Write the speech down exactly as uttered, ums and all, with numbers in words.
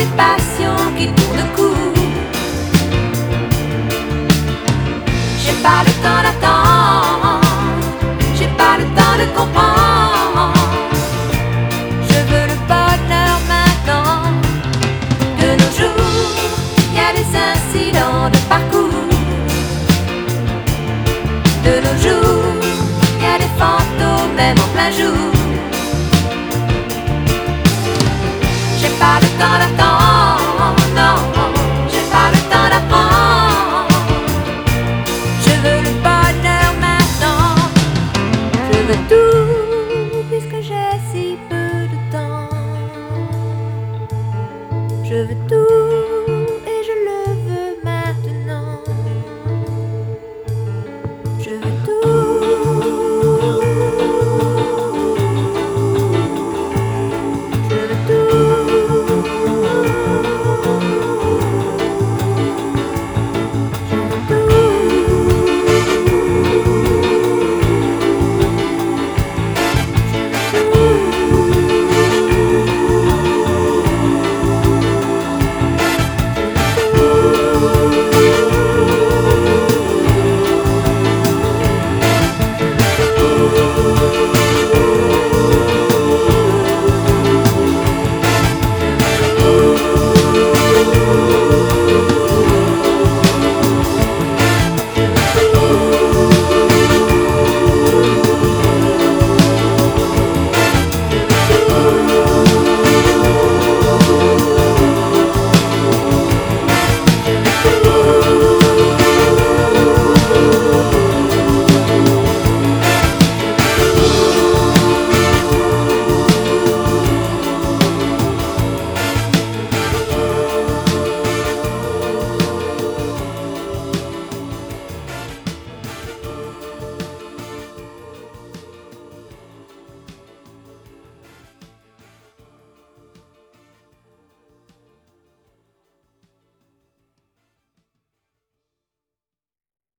des passions qui tournent court. J'ai pas le temps d'attendre, j'ai pas le temps de comprendre. Je veux le bonheur maintenant. De nos jours, y a des incidents de parcours. De nos jours, y a des fantômes même en plein jour. J'ai pas le temps d'attendre, non, j'ai pas le temps d'apprendre. Je veux le bonheur maintenant. Je veux tout puisque j'ai si peu de temps. Je veux tout.